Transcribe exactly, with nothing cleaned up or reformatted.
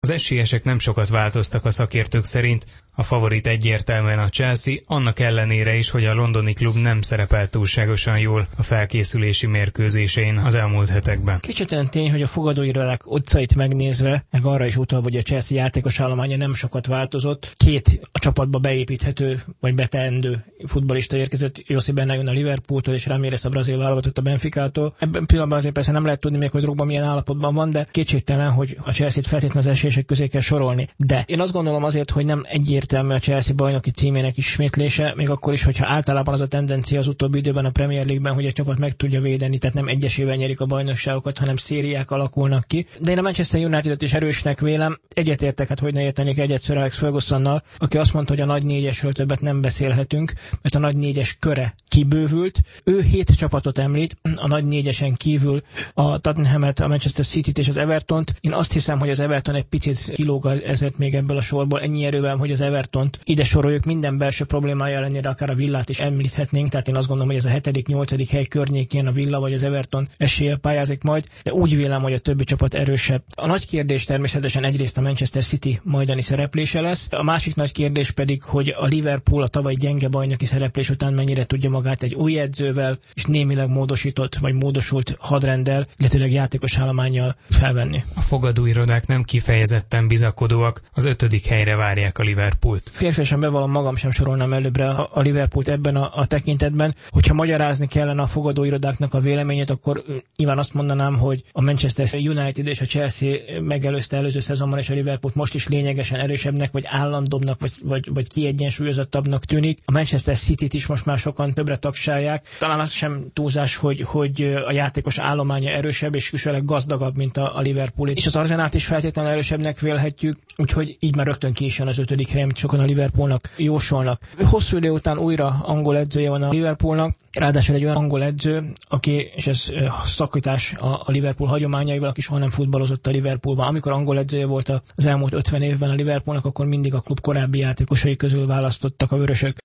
Az esélyesek nem sokat változtak a szakértők szerint, a favorit egyértelműen a Chelsea, annak ellenére is, hogy a londoni klub nem szerepelt túlságosan jól a felkészülési mérkőzésein az elmúlt hetekben. Kicsit tény, hogy a fogadóirodák utcait megnézve, meg arra is utal, hogy a Chelsea játékos állománya nem sokat változott. Két a csapatba beépíthető vagy beteendő futballista érkezett, Jossi Benayoun a Liverpooltól és Ramírez a brazil válogatott a Benficától. Ebben pillanatban azért persze nem lehet tudni még, hogy Drogba milyen állapotban van, de kétségtelen, hogy a Chelsea-t feltétlenül az esélyesek közé kell sorolni. De én azt gondolom azért, hogy nem egyértelmű a Chelsea bajnoki címének ismétlése, még akkor is, hogyha általában az a tendencia az utóbbi időben a Premier League-ben, hogy a csapat meg tudja védeni, tehát nem egyesével nyerik a bajnokságokat, hanem szériák alakulnak ki. De én a Manchester United-et is erősnek vélem. Egyetértek, hát hogy ne értenék egyet Sir Alex Fergusonnal, aki azt mondta, hogy a nagy négyesről többet nem beszélhetünk, mert a nagy négyes köre kibővült. Ő hét csapatot említ, a nagy négyesen kívül a Tottenhamet, a Manchester Cityt és az Evertont. Én azt hiszem, hogy az Everton egy picit kilóg ezért még ebből a sorból, ennyi erővel, hogy az Evertont ide soroljuk, minden belső problémája ellenére akár a Villát is említhetnénk, tehát én azt gondolom, hogy ez a hetedik, nyolcadik hely környékén a Villa vagy az Everton eséllyel pályázik majd, de úgy vélem, hogy a többi csapat erősebb. A nagy kérdés természetesen egyrészt a Manchester City majdani szereplése lesz, a másik nagy kérdés pedig, hogy a Liverpool a tavaly gyenge bajnoki szereplés után mennyire tudja magát egy új edzővel és némileg módosított vagy módosult hadrenddel, illetőleg játékos állománnyal felvenni. A fogadóirodák nem kifejezetten bizakodóak, az ötödik helyre várják a Liverpoolt. Férfiasan bevallom, magam sem sorolnám előbbre a, a Liverpoolt ebben a, a tekintetben. Hogyha magyarázni kellene a fogadóirodáknak a véleményét, akkor nyilván azt mondanám, hogy a Manchester United és a Chelsea megelőzte előző szezonban, és a Liverpoolt most is lényegesen erősebbnek, vagy állandóbbnak, vagy, vagy, vagy kiegyensúlyozottabbnak tűnik. A Manchester Cityt is most már sokan többre tagsálják. Talán az sem túlzás, hogy, hogy a játékos állománya erősebb és külsőleg gazdagabb, mint a, a Liverpool. És az Arsenalt is feltétlenül erősebbnek vélhetjük, úgyhogy így már rögtön ki is jön az ötödik hely, amit sokan a Liverpoolnak jósolnak. Hosszú idő után újra angol edzője van a Liverpoolnak, ráadásul egy olyan angol edző, aki, és ez szakítás a Liverpool hagyományaival, aki soha nem futballozott a Liverpoolban. Amikor angol edzője volt az elmúlt ötven évben a Liverpoolnak, akkor mindig a klub korábbi játékosai közül választottak a vörösök.